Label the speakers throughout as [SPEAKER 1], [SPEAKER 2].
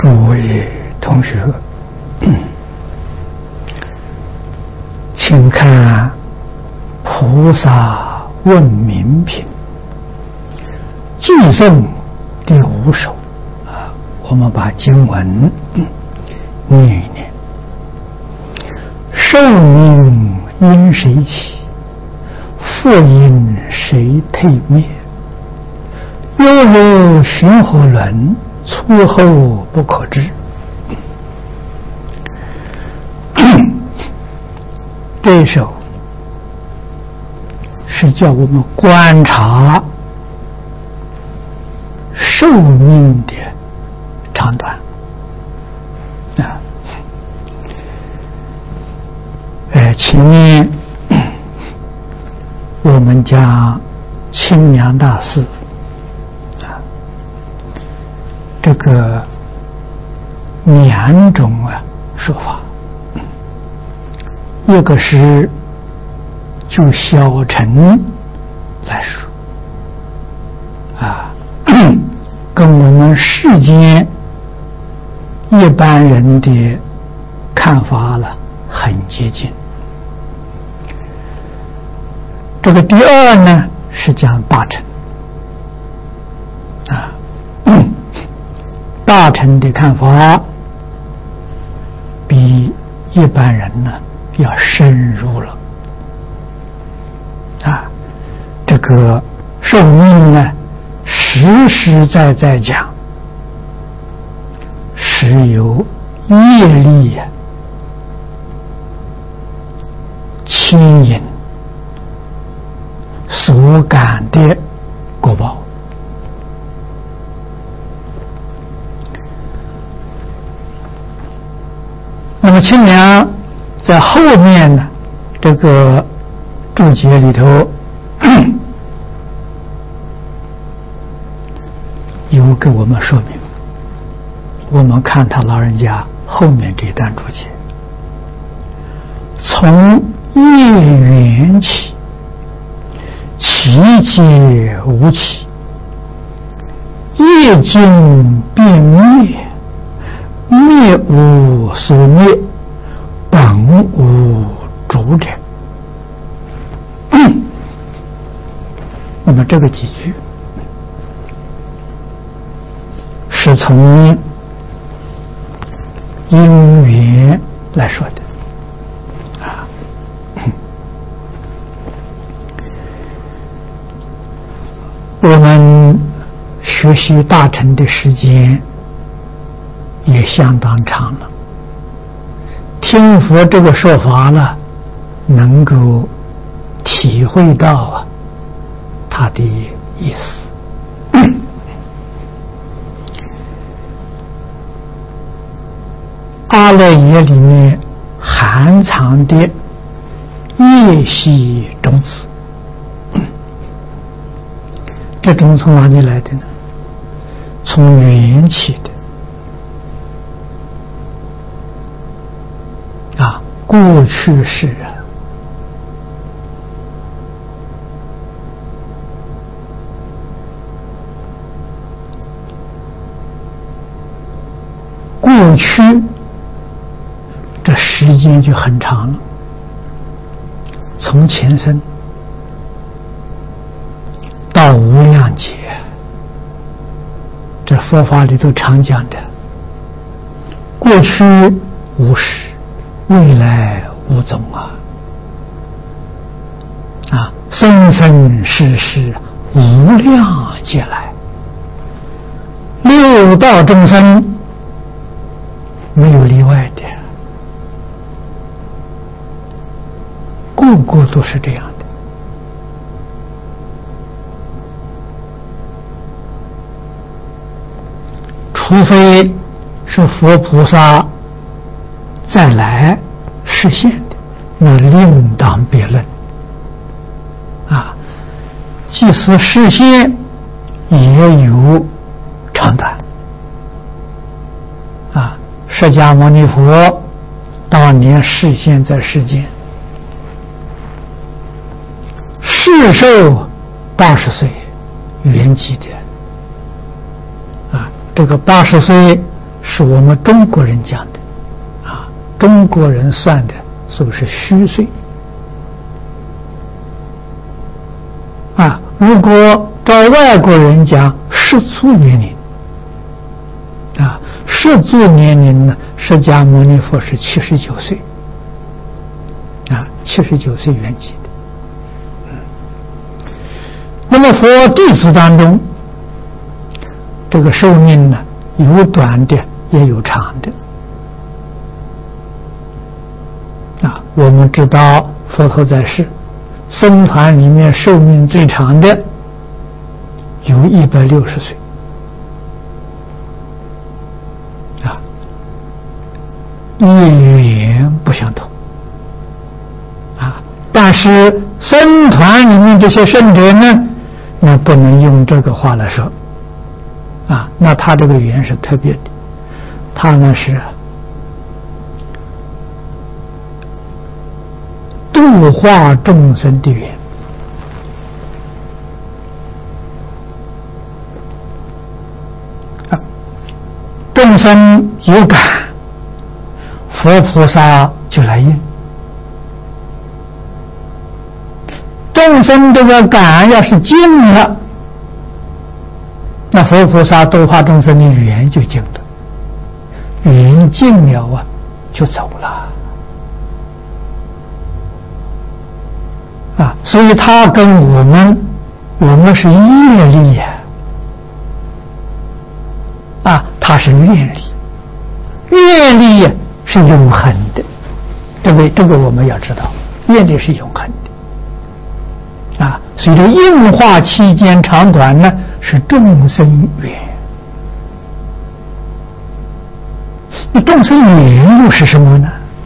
[SPEAKER 1] 诸位同学，请看菩萨问名品寄送第5首我们把经文念一念。寿命因谁起？复因谁退灭？悠悠寻火轮，粗厚不可知。这首是叫我们观察寿命的长短前面我们讲清凉大师这个2种说法，一个是就小乘来说跟我们世间一般人的看法很接近。这个第二呢是讲大乘大乘的看法比一般人呢要深入了这个寿命呢实实在在讲是由业力牵引所感的果报。那么清凉在后面呢这个注解里头有给我们说明，我们看他老人家后面这段注解，从业缘起，其皆无起，业尽便灭，灭无所灭，本无主者。那么这个几句是从因缘来说的我们学习大乘的时间也相当长了，听佛这个说法呢，能够体会到他的意思。阿赖耶里面含藏的业系种子，这种从哪里来的呢？从缘起的过去世过去这时间就很长了，从前生到无量劫，这佛法里头常讲的过去无始，未来无踪生生世世无量劫来，六道众生没有例外的，个个都是这样的。除非是佛菩萨再来实现的，那另当别论即使实现也有长短释迦牟尼佛当年示现在世间，世寿80岁圆寂的这个80岁是我们中国人讲的啊，中国人算的是不是虚岁啊？如果照外国人讲世俗年龄啊，世俗年龄呢，释迦牟尼佛是79岁啊，79岁圆寂的。那么佛弟子当中，这个寿命呢，有短的也有长的啊。我们知道佛陀在世，僧团里面寿命最长的有160岁啊，语言不相同啊。但是僧团里面这些圣者呢，那不能用这个话来说啊，那他这个语言是特别的，他呢是度化众生的语言啊，众生有感，佛菩萨就来应。众生这个感要是静了，那佛菩萨度化众生的语言就静了，语言静了啊，就走了啊。所以他跟我们是业力呀，啊，他是愿力，愿力是永恒的，对不对？这个我们要知道，愿力是永恒的。啊，所以这应化期间长短呢，是众生缘。那众生缘又是什么呢？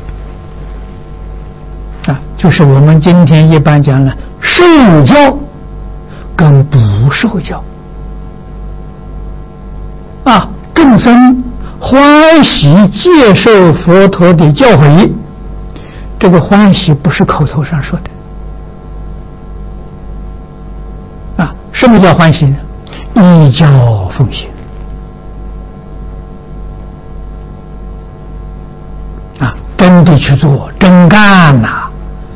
[SPEAKER 1] 啊，就是我们今天一般讲了，受教跟不受教。啊，众生欢喜接受佛陀的教诲，这个欢喜不是口头上说的。什么叫欢喜呢？依教奉行啊，真的去做，真干呐！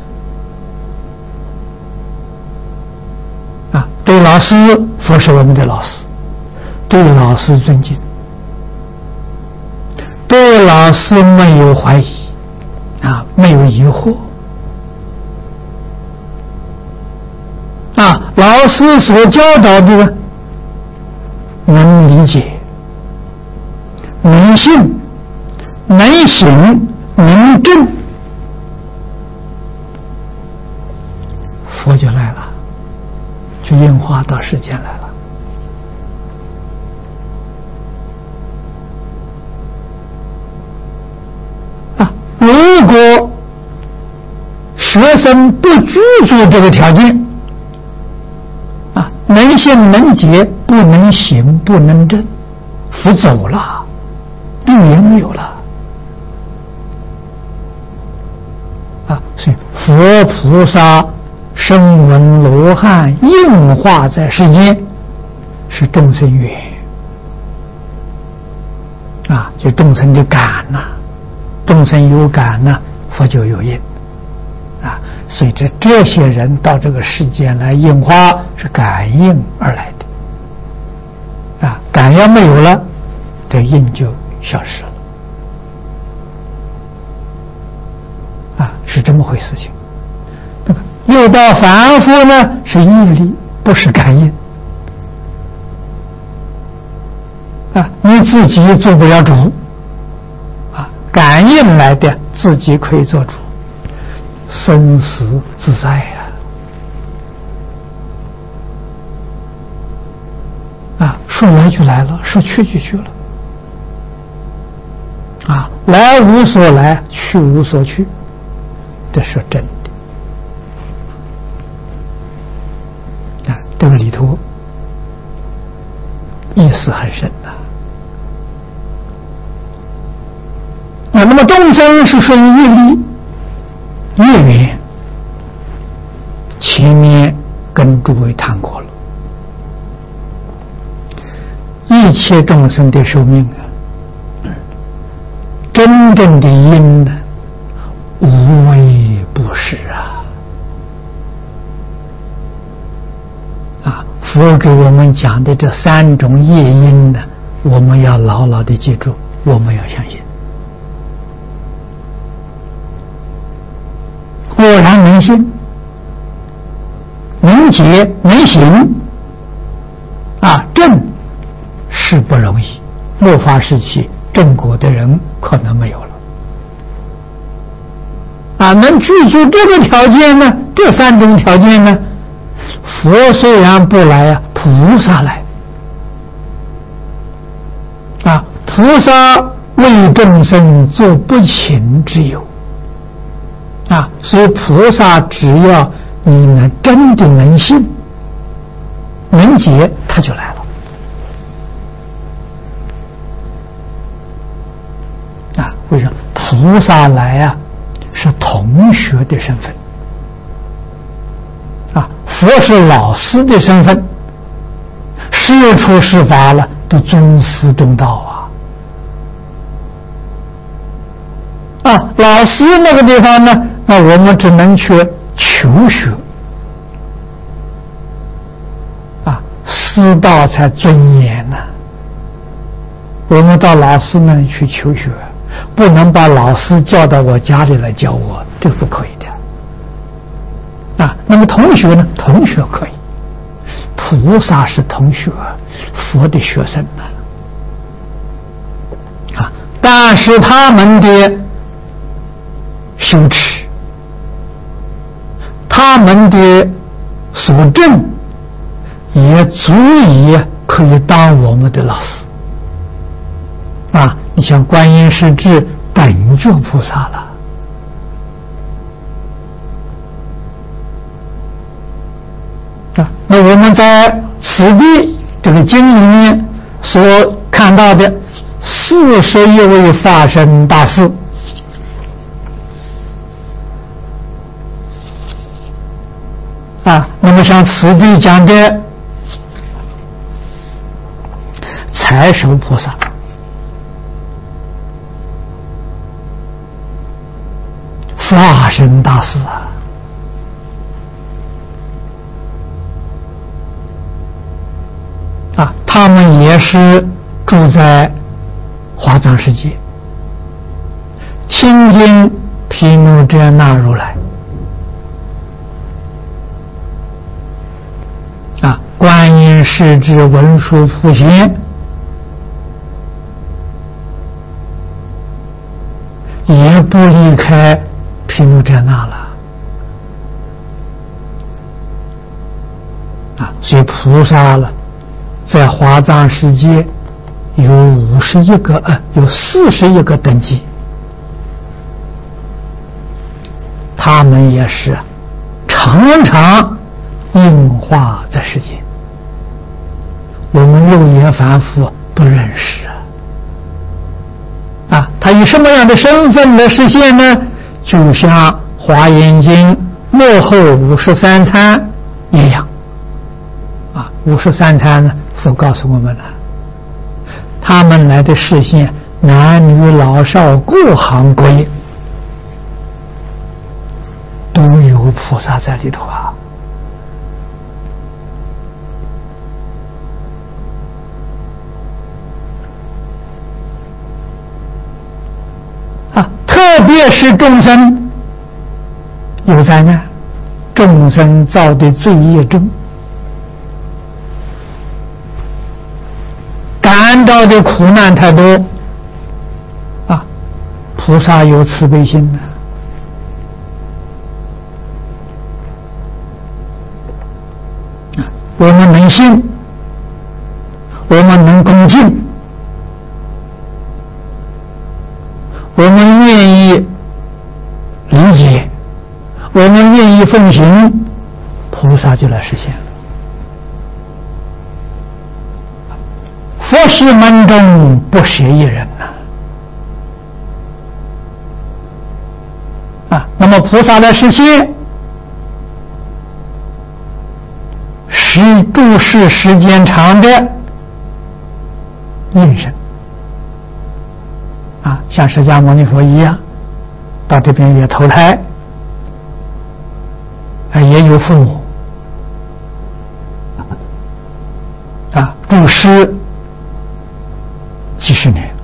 [SPEAKER 1] 啊，对老师，佛是我们的老师，对老师尊敬，对老师没有怀疑啊，没有疑惑。啊，老师所教导的能理解、能信、能行、能证，佛就来了，就应化到世间来了。啊，如果学生不具足这个条件，能信能解，不能行不能证，佛走了，语言没有了啊！所以佛菩萨声闻罗汉应化在世间，是众生缘啊，就众生的感呐，众生有感呐，佛就有应啊。随着这些人到这个世间来应化，是感应而来的啊，感要没有了，这应就消失了啊，是这么回事情。又到凡夫呢，是业力，不是感应啊，你自己做不了主啊，感应来的自己可以做主。生死自在呀！啊，说来就来了，说去就去了。啊，来无所来，去无所去，这是真的。啊，这个里头意思很深呐。那么众生是顺业力。业缘前面跟诸位谈过了，一切众生的寿命啊， 真正的因呢，无为不施佛给我们讲的这3种业因呢，我们要牢牢的记住，我们要相信。果然能信，能解能行正是不容易。末法时期正果的人可能没有了能具足这个条件呢，这3种条件呢，佛虽然不来菩萨来菩萨为众生做不请之友所以菩萨只要你能真的能信能解，他就来了为什么菩萨来是同学的身份佛是老师的身份，事出事发了都尊师重道老师那个地方呢，那我们只能去求学师道才尊严我们到老师那里去求学，不能把老师叫到我家里来教我，这不可以的那么同学呢？同学可以，菩萨是同学，佛的学生但是他们的修持，他们的所证也足以可以当我们的老师你像观音师智等觉菩萨了那我们在此地这个经里面所看到的41位法身大士那么像此地讲的财首菩萨法身大士他们也是住在华藏世界，亲近毗卢遮那如来观音世智文殊普贤也不离开毗卢遮那了所以菩萨了在华藏世界有41个等级，他们也是常常应化在世间，我们肉眼凡夫不认识他以什么样的身份来实现呢？就像华严经末后53参一样53参呢，佛告诉我们了，他们来的实现男女老少各行各业都有菩萨在里头特别是众生有灾难，众生造的罪业重，感到的苦难太多菩萨有慈悲心我们能信，我们能恭敬，我们愿意理解，我们愿意奉行，菩萨就来实现了。佛事门中不舍一人那么菩萨来实现，度世时间长的应身像释迦牟尼佛一样，到这边也投胎，也有父母，布施几十年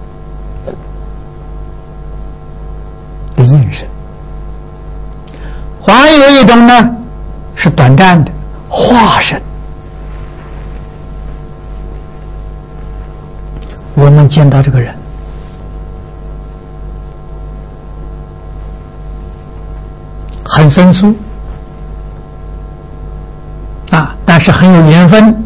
[SPEAKER 1] 的应身。还有一种呢是短暂的化身，我们见到这个人很生疏但是很有缘分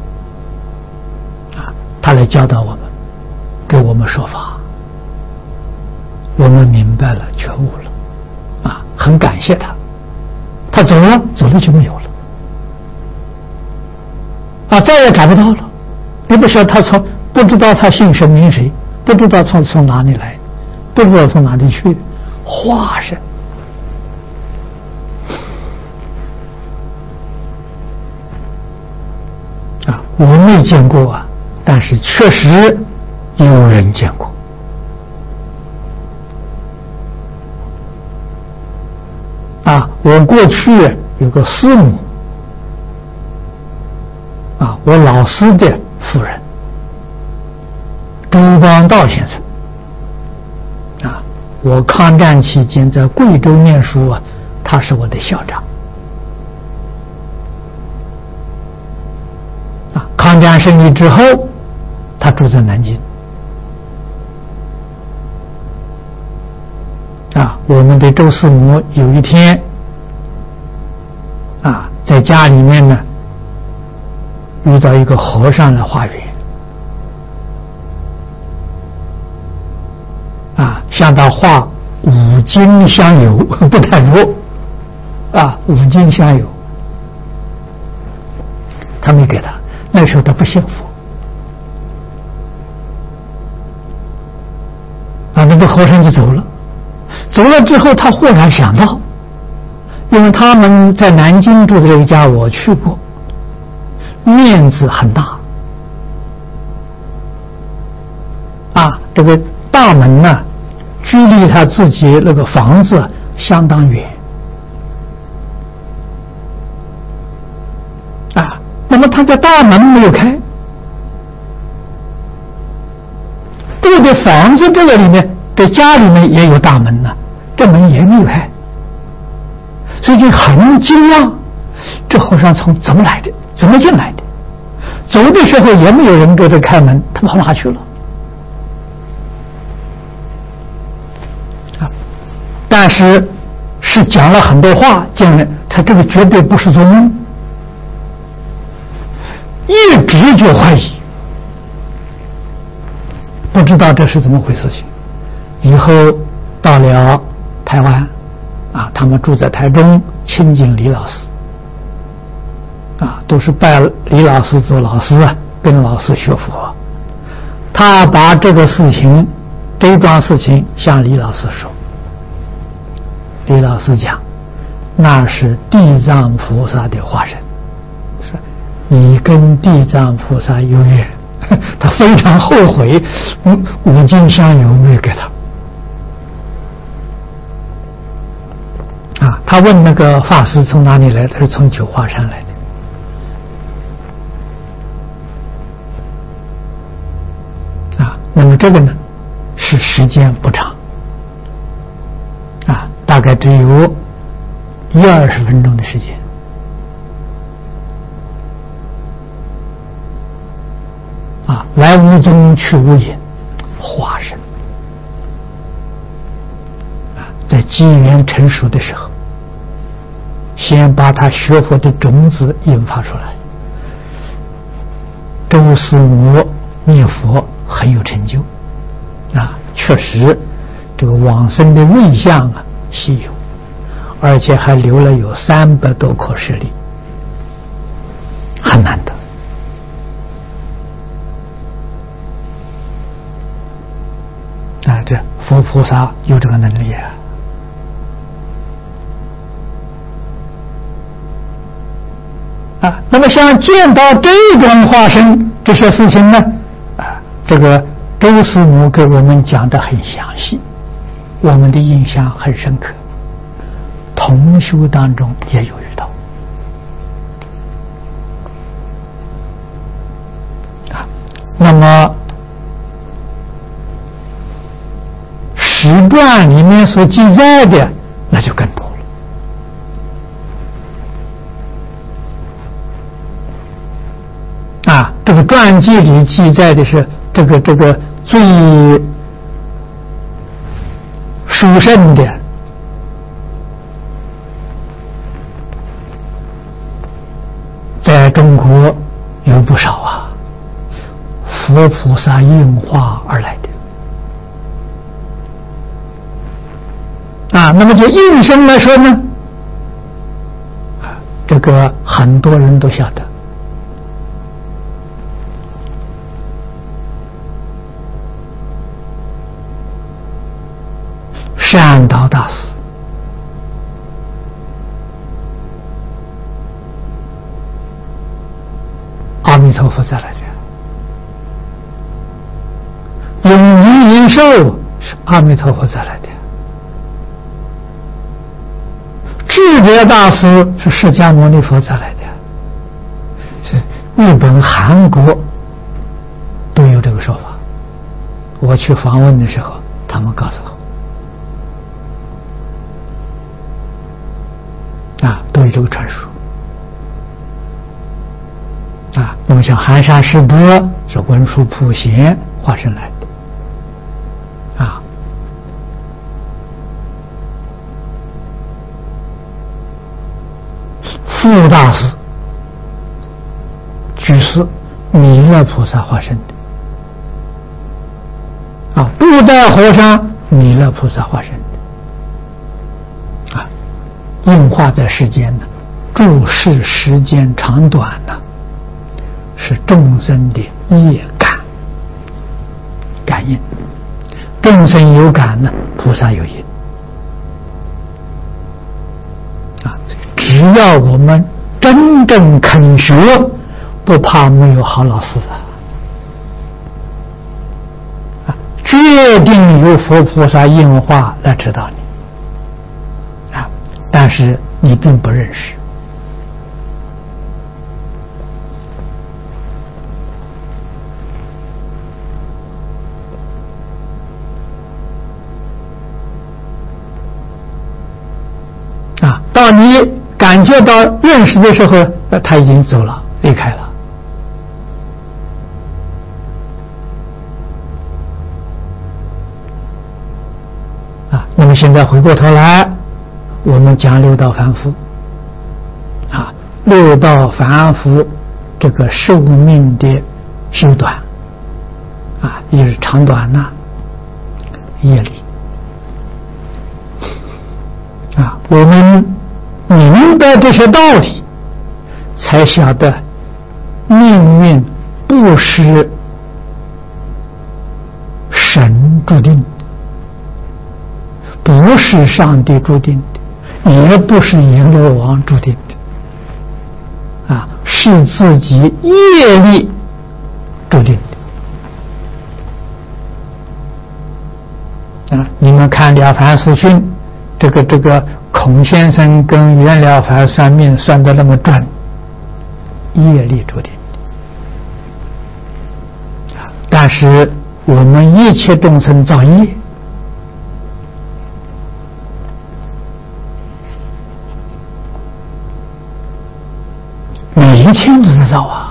[SPEAKER 1] 他来教导我们，给我们说法，我们明白了，觉悟了很感谢他。他走了就没有了再也找不到了。你不晓得不知道他姓甚名谁，不知道从哪里来，不知道从哪里去，化身我没见过但是确实有人见过我过去有个师母我老师的夫人周光道先生我抗战期间在贵州念书他是我的校长抗战胜利之后他住在南京我们的周师母有一天在家里面呢遇到一个和尚来化缘向他画五金香油不太多五金香油他没给他，那时候他不信佛那个和尚就走了之后他忽然想到，因为他们在南京住的这个家我去过，面子很大这个大门呢距离他自己那个房子相当远那么他的大门没有开，这个房子这个里面在家里面也有大门这门也没有开，所以就很惊讶，这和尚从怎么来的，怎么进来的，走的时候也没有人给他开门，他跑哪去了但是讲了很多话，讲了他这个绝对不是做梦，一直就怀疑，不知道这是怎么回事情。以后到了台湾他们住在台中，亲近李老师都是拜李老师做老师跟老师学佛。他把这个事情，这桩事情向李老师说，李老师讲那是地藏菩萨的化身，你跟地藏菩萨有缘他非常后悔五金香油没有给他他问那个法师从哪里来，他是从九华山来的那么这个呢是时间不长大概只有10-20分钟的时间来无踪去无影，化身在机缘成熟的时候，先把他学佛的种子引发出来。周师母念佛很有成就确实这个往生的瑞相稀有，而且还留了有300多颗舍利，很难得这佛菩萨有这个能力那么像见到这种化身这些事情呢这个周师母给我们讲得很详细，我们的印象很深刻，同修当中也有遇到。那么史传里面所记载的那就更多了。这个传记里记载的是这个最殊胜的，在中国有不少啊，佛菩萨应化而来的那么就应声来说呢，这个很多人都晓得。善导大师阿弥陀佛再来的，永明延寿是阿弥陀佛再来的，智者大师是释迦牟尼佛再来的，是日本、韩国都有这个说法。我去访问的时候，他们告诉我。都有这个传说那么像寒山师德是文殊普贤化身来的富大师居士弥勒菩萨化身的布袋和尚弥勒菩萨化身的应化在世间呢，注视时间长短呢，是众生的业感应。众生有感呢，菩萨有因只要我们真正肯学，不怕没有好老师决定由佛菩萨应化来指导你但是你并不认识到你感觉到认识的时候，他已经走了，离开了那么现在回过头来我们讲六道凡夫六道凡夫这个寿命的修短也是长短业力我们明白这些道理，才晓得命运不是神注定的，不是上帝注定的，也不是阎罗王注定的是自己业力注定的你们看了凡四训，这个孔先生跟袁了凡算命算得那么准，业力注定的但是我们一切众生造业，每一天都在造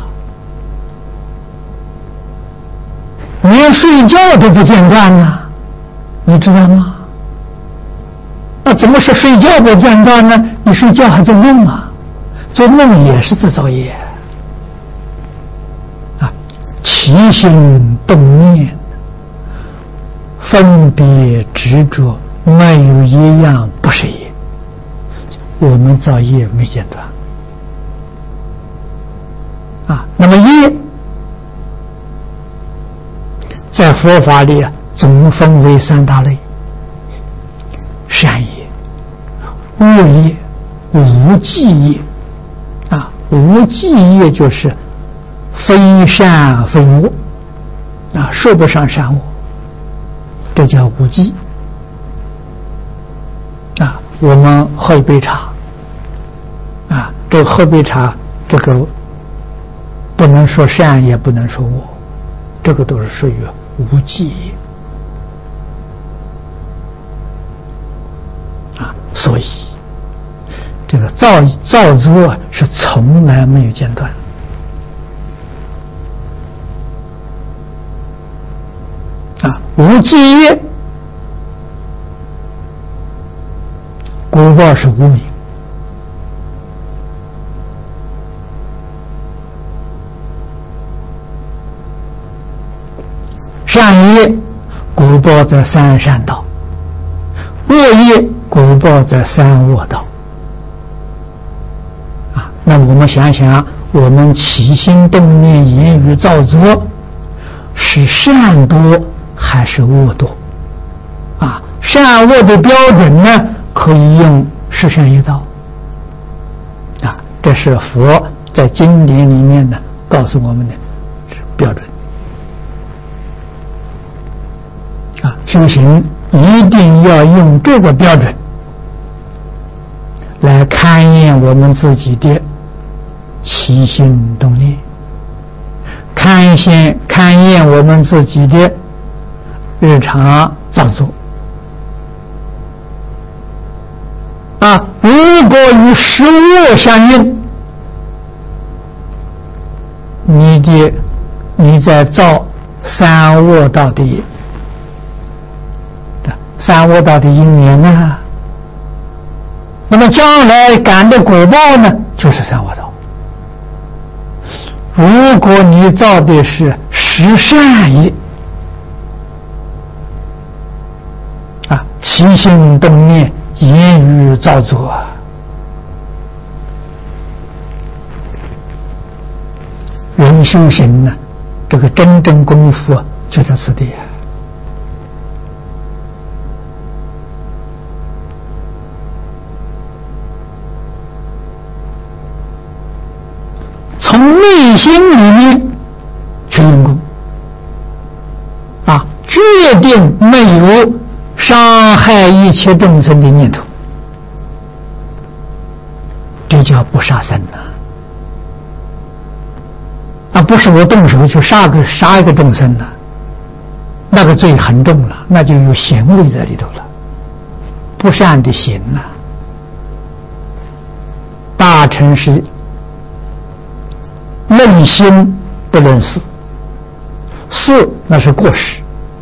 [SPEAKER 1] 连睡觉都不间断你知道吗？那怎么是睡觉不间断呢？你睡觉还做梦做梦也是在造业起心动念，分别执着，没有一样不是业。我们造业没间断那么业在佛法里总分为三大类：善业、恶业、无记业无记业就是非善非恶说不上善恶，这叫无记。我们喝一杯茶，这喝杯茶，这个不能说善，也不能说恶，这个都是属于无记。所以这个造作是从来没有间断。无记业，果报是无明。善业果报在三善道，恶业果报在三恶道。那么我们想想，我们起心动念、言语造作，是善多还是恶多？善恶的标准呢，可以用十善业道。这是佛在经典里面呢告诉我们的标准。修行一定要用这个标准来勘验我们自己的起心动念，勘验我们自己的日常造作。如果与实恶相应，你在造三恶道的因缘呢，那么将来感的果报呢，就是三恶道。如果你造的是十善业，起心动念、言语造作，人修行呢，这个真正功夫就在此地。从内心里面去用功，决定没有伤害一切众生的念头，这叫不杀生不是我动手去杀一个众生那个罪很重了，那就有行为在里头了，不善的行大乘是论心不论事，事那是过失，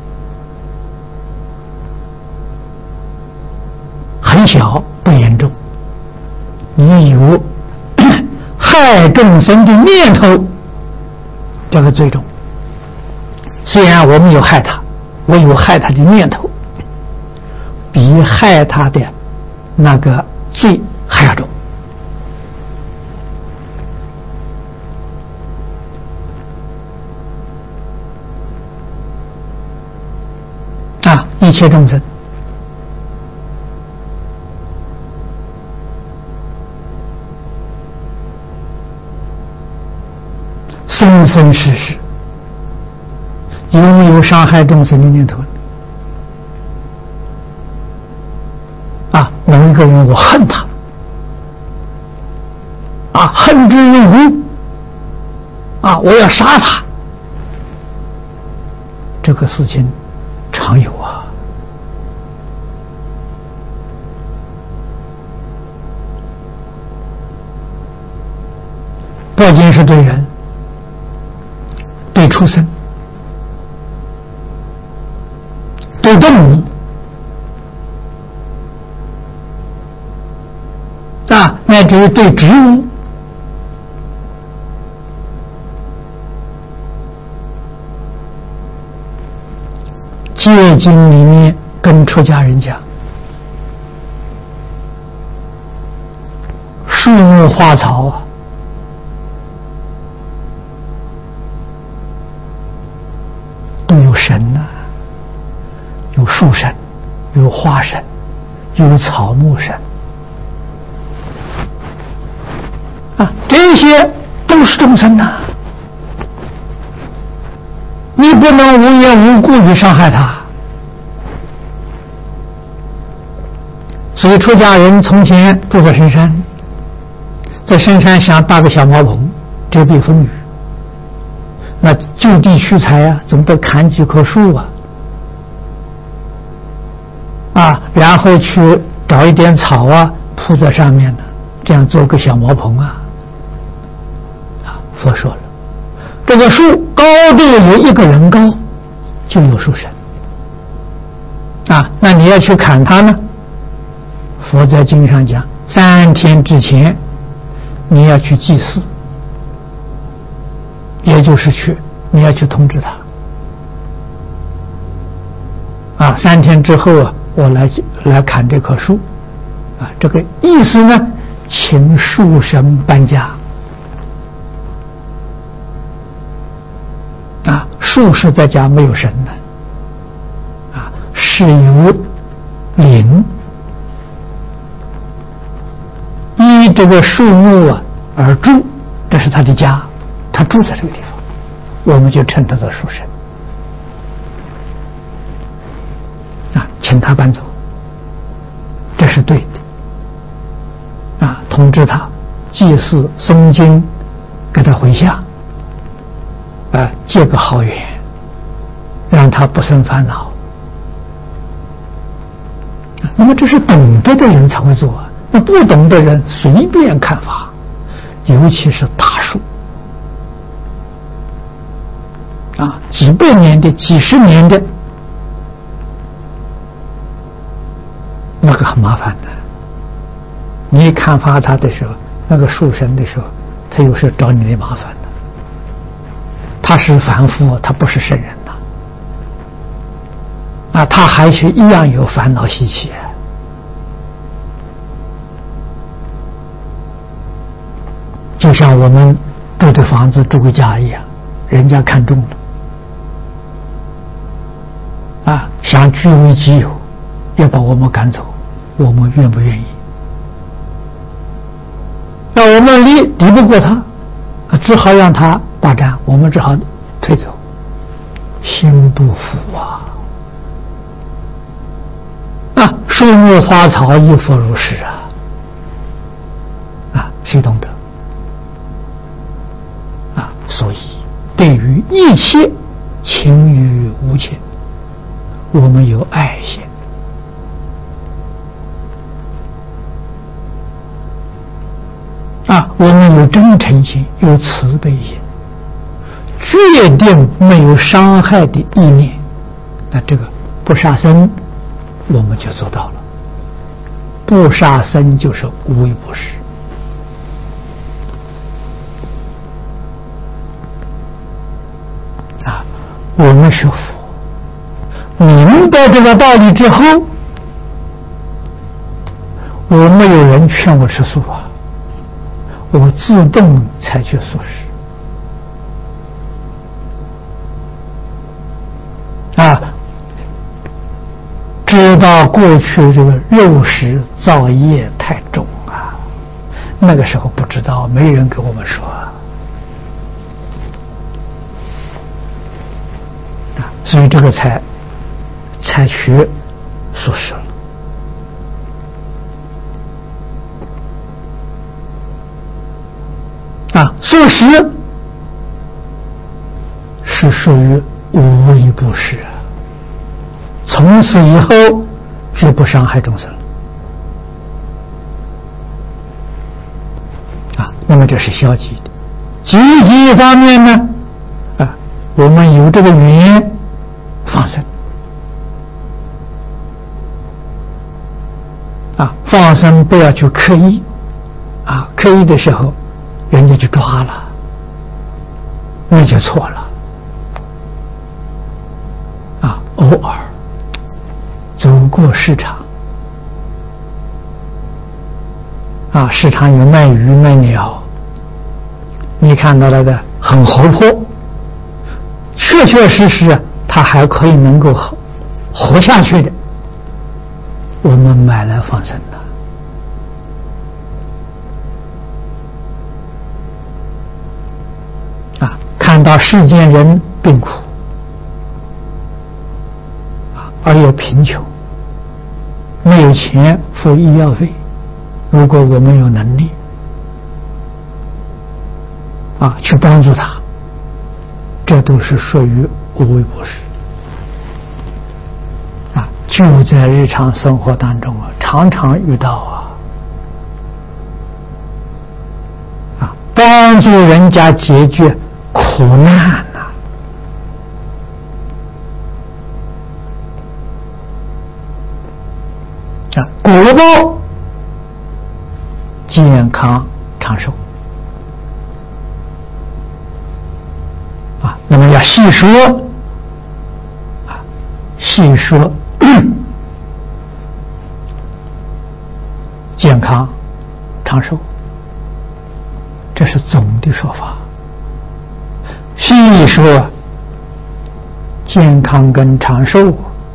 [SPEAKER 1] 很小不严重。你有害众生的念头，这个最重。虽然我没有害他，我有害他的念头，比害他的那个罪还要重。一切众生生生世世有没有伤害众生的念头某一个人我恨他恨之入骨我要杀他，这个事情常有不仅是对人，对畜生，对动物乃至于对植物，戒经里面跟出家人讲，树木花草都有神有树神，有花神，有草木神这些都是众生你你不能无缘无故去伤害他。所以出家人从前住在深山，在深山想搭个小茅棚遮蔽风雨，那就地取材啊，总得砍几棵树然后去找一点草铺在上面的，这样做个小茅棚佛说了，这个树高度有1个人高，就有树神那你要去砍它呢？佛在经上讲，3天之前你要去祭祀，也就是你要去通知他3天之后我来砍这棵树这个意思呢，请树神搬家树是在家没有神的是由灵依这个树木而住，这是他的家，他住在这个地方，我们就称他做树神请他搬走，这是对的通知他，祭祀诵经，给他回向结个好缘，让他不生烦恼那么这是懂得的人才会做那不懂的人随便看法，尤其是大树几百年的几十年的，那个很麻烦的。你看发他的时候，那个树神的时候，他有时候找你的麻烦的。他是凡夫，他不是圣人他还是一样有烦恼习气就像我们住的房子住个家一样，人家看中了想据为己有，要把我们赶走，我们愿不愿意？那我们敌不过他只好让他霸占，我们只好退走，心不服树木花草亦复如是谁懂得所以对于一切情与无情，我们有爱心我们有真诚心，有慈悲心，决定没有伤害的意念，那这个不杀生我们就做到了。不杀生就是无为不施我们学佛明白这个道理之后，我没有人劝我吃素我自动采取素食知道过去这个肉食造业太重那个时候不知道，没人给我们说所以这个才采取素食了素食是属于无为不施从此以后绝不伤害众生那么这是消极的。积极方面呢我们有这个缘放生放生不要去刻意刻意的时候人家就抓了，那就错了偶尔走过市场市场有卖鱼卖鸟，你看到那个很活泼，确确实实它还可以能够活下去的，我们买来放生的看到世间人病苦而又贫穷，没有钱付医药费，如果我们有能力去帮助他，这都是属于无微不至就在日常生活当中常常遇到帮助人家解决苦难果报健康长寿那么要细说健康长寿，这是总的说法。细说健康跟长寿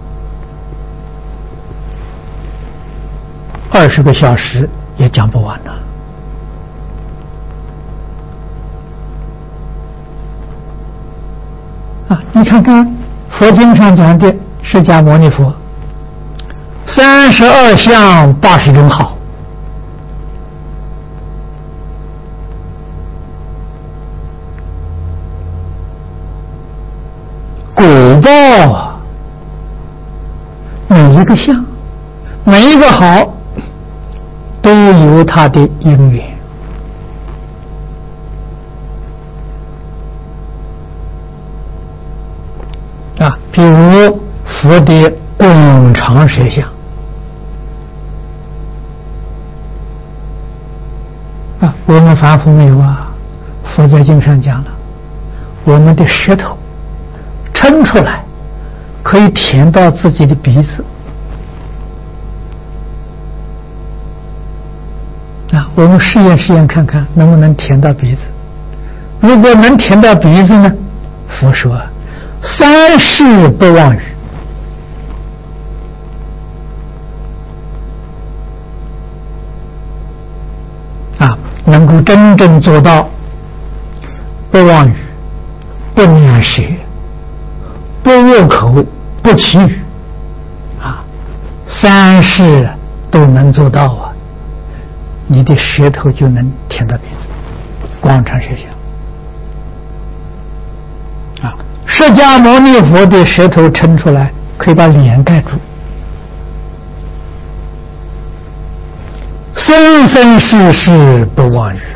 [SPEAKER 1] ，20个小时也讲不完了。你看看佛经上讲的释迦牟尼佛32相80种好，果报每一个相每一个好都有它的因缘比如佛的广长舌相我们凡夫没有佛在经上讲了，我们的舌头撑出来可以舔到自己的鼻子我们试验看看能不能舔到鼻子。如果能舔到鼻子呢，佛说3世不忘语能够真正做到不忘语、不念舌、不恶口、不绮语3世都能做到你的舌头就能舔到鼻子，广长舌相释迦牟尼佛的舌头撑出来可以把脸盖住，生生世世不忘语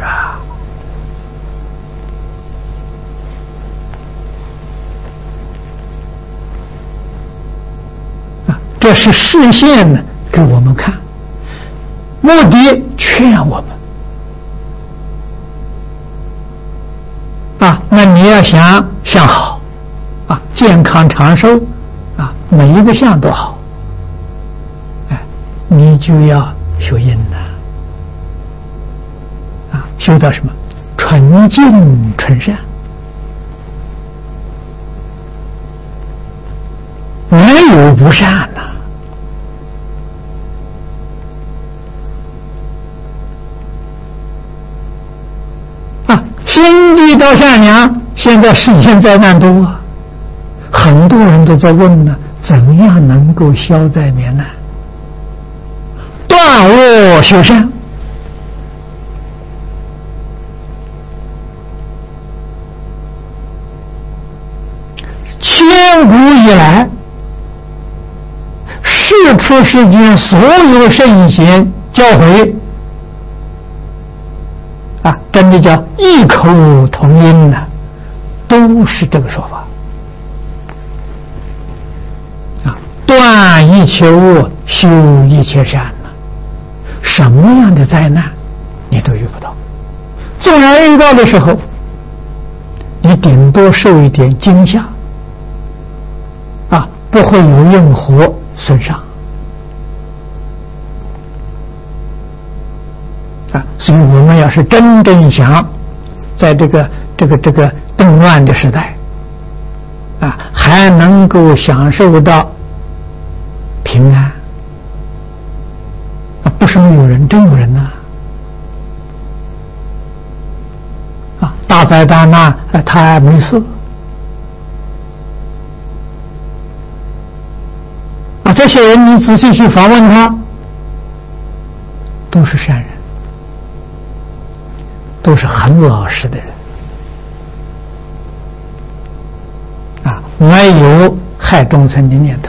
[SPEAKER 1] 这是示现给我们看，目的劝我们那你要想好健康长寿每一个相都好你就要修因修到什么纯净纯善，没有不善心地道善良，现在世间灾难多很多人都在问怎样能够消灾免难，断恶修善。千古以来世出世间所有圣贤教诲真的叫异口同音都是这个说法断一切恶，修一切善什么样的灾难你都遇不到，纵然遇到的时候你顶多受一点惊吓不会有任何损伤所以我们要是真正想在这个动乱的时代还能够享受到平安不是没有人，真有人大灾大难他没事这些人你仔细去访问他，都是善人，都是很老实的人啊，没有害众生的念头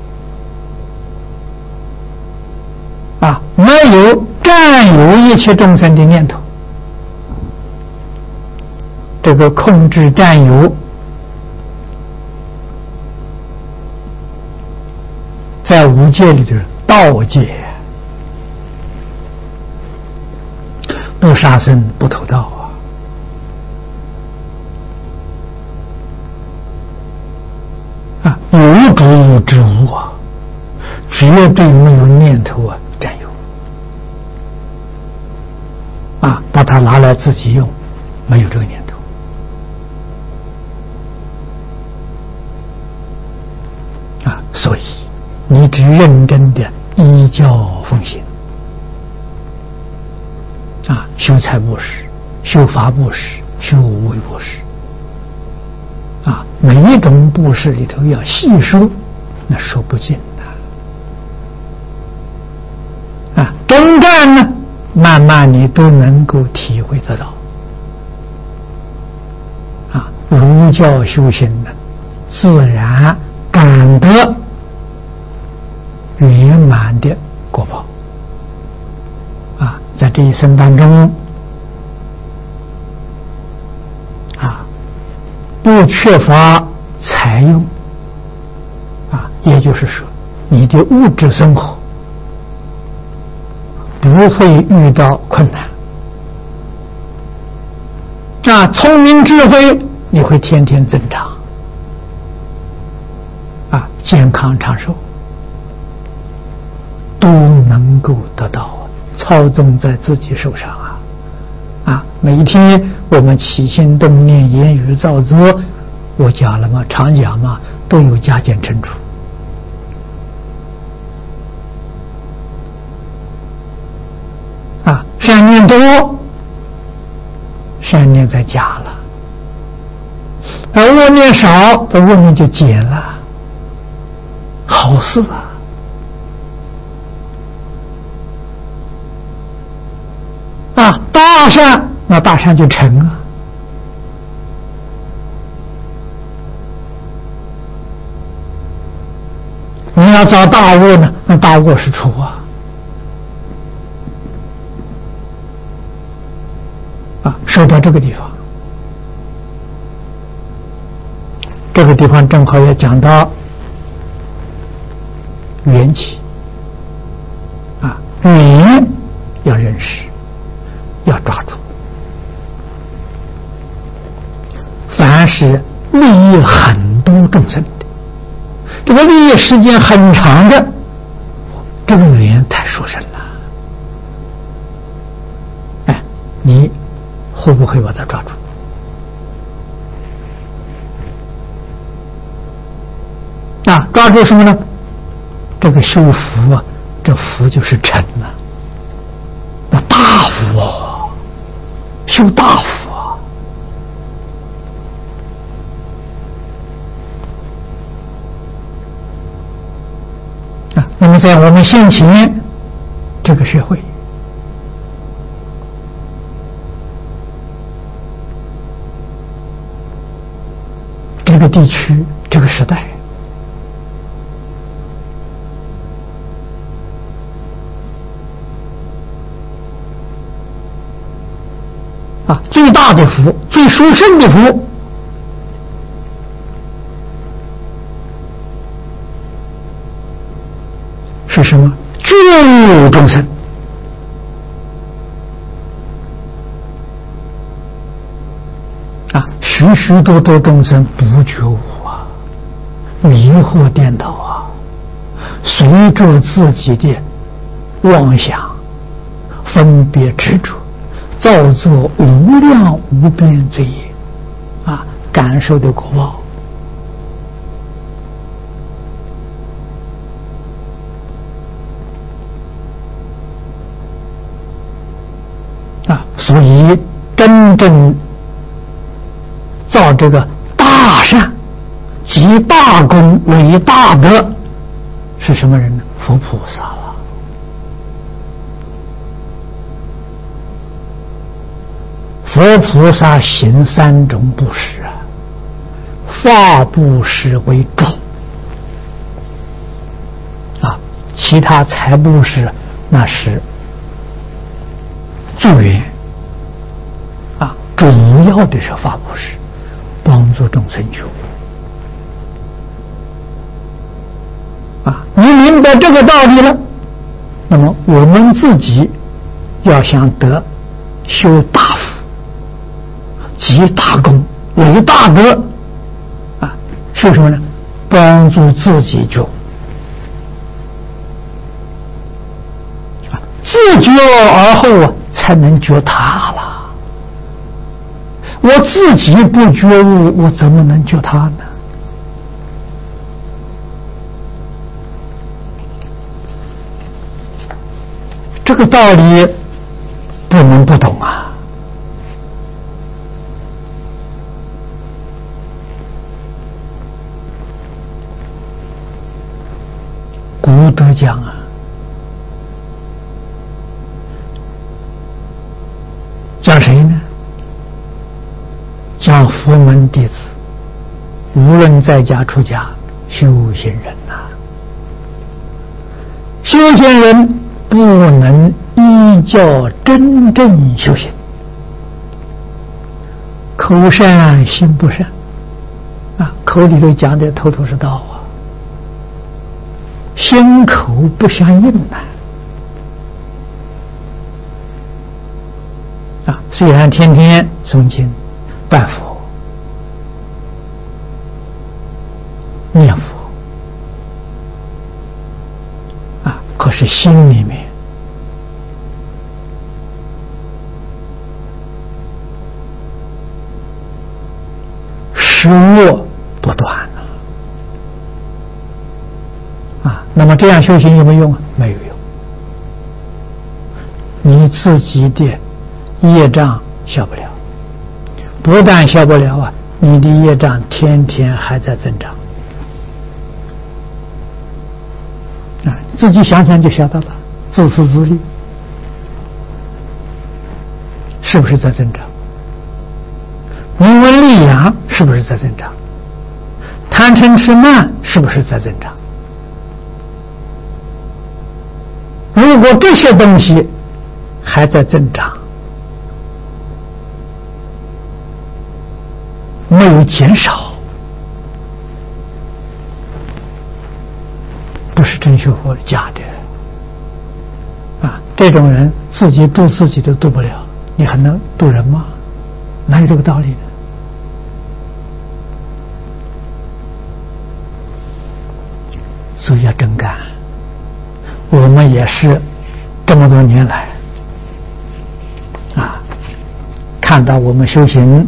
[SPEAKER 1] 啊，没有占有一切众生的念头。这个控制占有，在五戒里就是道戒，不杀生不偷盗啊，有主之物啊，绝对没有念头啊占有啊，把它拿来自己用，没有这个念头。所以你只认真的依教奉行啊，修财布施，修法布施，修无为布施啊，每一种布施里头要细说，那说不尽的啊。真干呢，慢慢你都能够体会得到啊，儒教修行呢，自然感得圆满的果报啊，在这一生当中啊，不缺乏财用啊，也就是说，你的物质生活不会遇到困难啊，聪明智慧你会天天增长啊，健康长寿都能够得到操纵在自己手上啊！每一天我们起心动念、言语造作，我讲了嘛，常讲嘛，都有加减乘除啊！善念多，善念在加了，而恶念少，这恶念就减了，好事啊！啊，大善，那大善就成了。你要造大恶呢，那大恶是出啊，说到这个地方，这个地方正好也讲到缘起啊，缘要认识。要抓住，凡是利益很多众生的，这个利益时间很长的，这个缘太殊胜了。哎，你会不会把它抓住？啊，抓住什么呢？这个修福啊，这福就是成了，那大福哦。修大福啊！那么在我们现前这个社会，这个地区、这个时代，啊，最大的福、最殊胜的福，是什么？救众生啊！许许多多众生不觉悟啊，迷惑颠倒啊，随着自己的妄想、分别执着，造作无量无边罪业啊，感受的果报啊，所以真正造这个大善及大功为大德， 是什么人呢？佛菩萨了。佛菩萨行3种布施啊，法布施为主啊，其他财布施那是助缘啊，主要的是法布施，帮助众生求啊。你明白这个道理了，那么我们自己要想得修大福、积大功、为大德啊，是什么呢？帮助自己觉啊，自觉而后啊，才能觉他了。我自己不觉悟，我怎么能救他呢？这个道理不能不懂啊！古德讲啊，讲谁呢？讲佛门弟子，无论在家出家，修行人呐、修行人不能依教真正修行，口善心不善啊，口里头讲的头头是道啊，心口不相应啊，虽然天天诵经拜佛念佛啊，可是心里面失恶不断啊，那么这样修行有没有用啊？没有用，你自己的业障消不了，不但消不了啊，你的业障天天还在增长啊！自己想想就晓得了，自私自利是不是在增长？名闻利养是不是在增长？贪嗔痴慢是不是在增长？如果这些东西还在增长，没有减少，不是真学佛，假的啊！这种人自己度自己都度不了，你还能度人吗？哪有这个道理呢？所以要真干。我们也是这么多年来啊，看到我们修行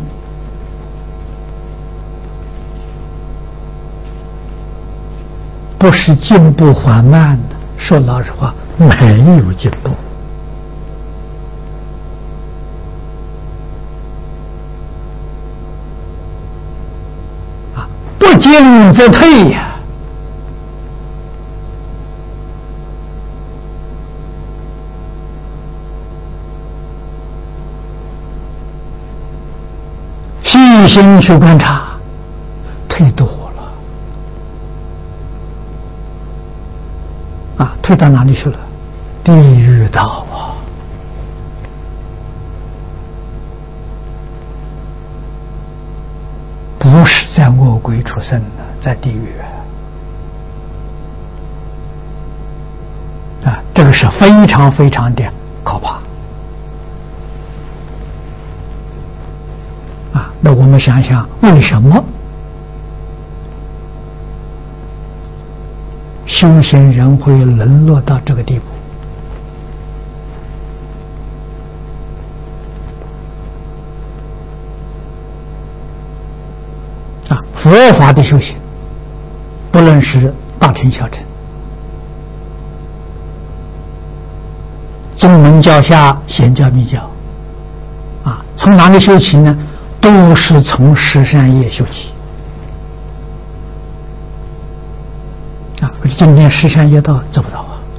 [SPEAKER 1] 不是进步缓慢的，说老实话，没有进步啊，不进则退呀。细心去观察，退多了啊！退到哪里去了？地狱道啊！不是在恶鬼出生的，在地狱啊！这个是非常非常的可怕。那我们想想，为什么修行人会沦落到这个地步？啊，佛法的修行，不论是大乘小乘，宗门教下显教密教，啊，从哪里修起呢？都是从十善业修起啊！ 今天十善业道做不到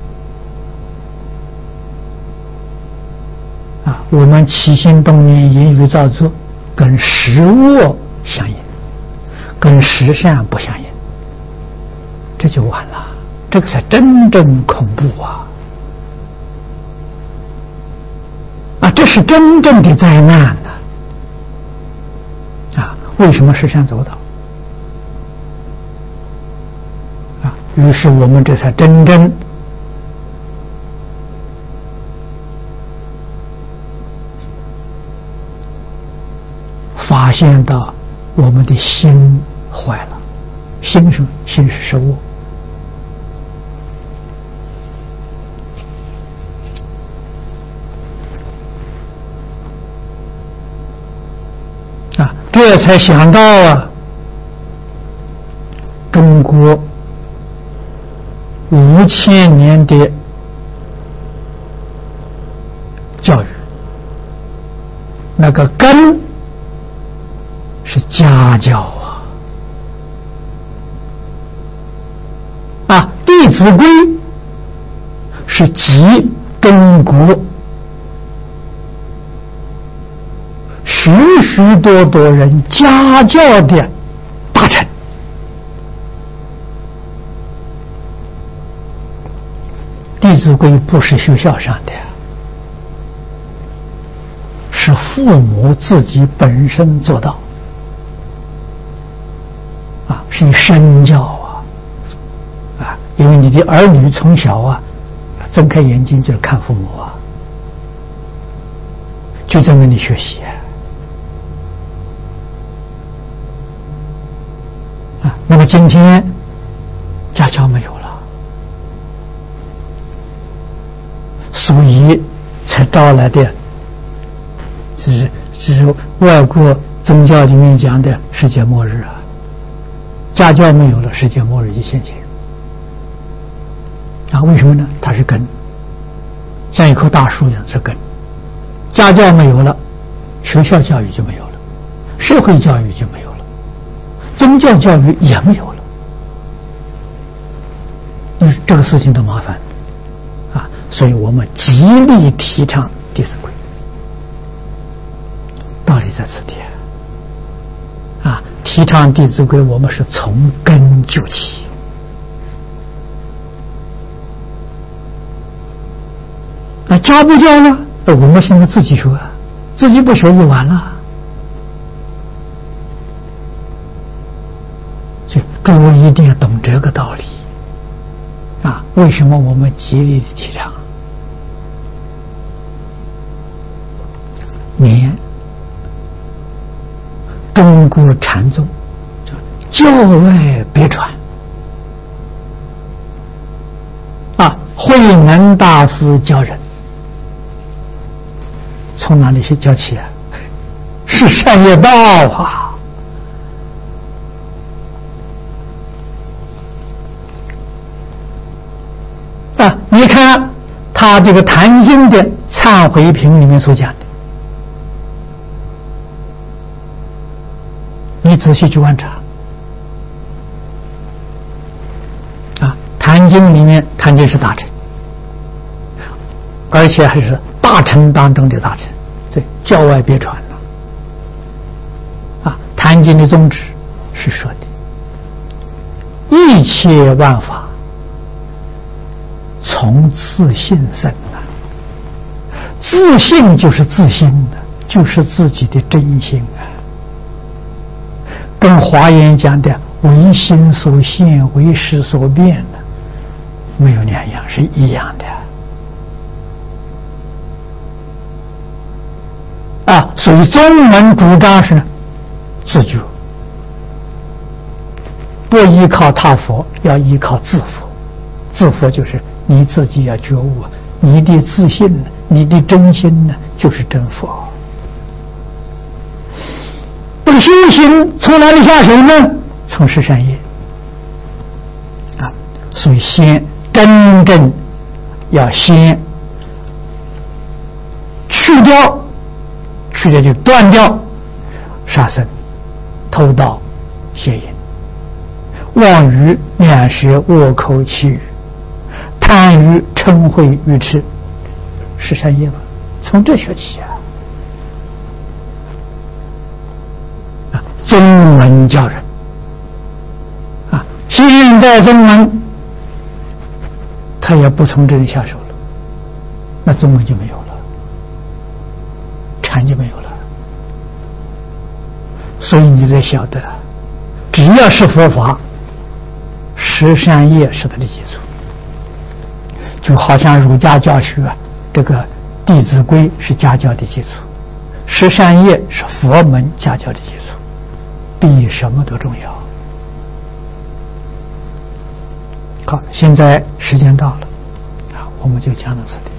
[SPEAKER 1] 啊！我们起心动念、言语造作，跟实恶相应，跟实善不相应，这就完了。这个才真正恐怖啊！这是真正的灾难呢！为什么实善走到？于是我们这才真正发现到我们的心坏了。心是实物。这才想到中国5000年的教育，那个根是家教弟子规是集中国许许多多人家教的大成。弟子规不是学校上的，是父母自己本身做到是以身教因为你的儿女从小睁开眼睛就看父母就在那里学习那么今天家教没有了，所以才招来的是外国宗教里面讲的世界末日家教没有了，世界末日就现前为什么呢？它是根，像一棵大树一样是根。家教没有了，学校教育就没有了，社会教育就没有了，宗教教育也没有了。这个事情都麻烦所以我们极力提倡弟子规，道理在此地提倡弟子规，我们是从根救起。教不教呢？我们现在自己学自己不学就完了。所以各位一定要懂这个道理为什么我们极力的提倡年中国禅宗教外别传慧能大师教人，从哪里去教起是善业道你看他这个坛经的忏悔品里面所讲的，你仔细去观察坛经里面坛经是大乘，而且还是大乘当中的大乘，对，教外别传坛经的宗旨是说的一切万法从自性生自性就是自心就是自己的真心跟华严讲的唯心所现唯识所变没有两样，是一样的所以宗门主张是自觉，不依靠他佛，要依靠自佛。自佛就是你自己要觉悟你的自信你的真心就是真佛。这个修行从哪里下手呢？从十善业所以先真正要先去掉就断掉杀生偷盗邪淫， 妄语、面舌、恶口、绮语、贪欲、嗔恚、愚痴，是善业吗？从这学起宗文教人现代宗文他也不从这里下手了，那宗文就没有了，禅就没有了。所以你得晓得，只要是佛法，十善业是它的基础，就好像儒家教学这个《弟子规》是家教的基础，十善业是佛门家教的基础，比什么都重要。好，现在时间到了，我们就讲到这里。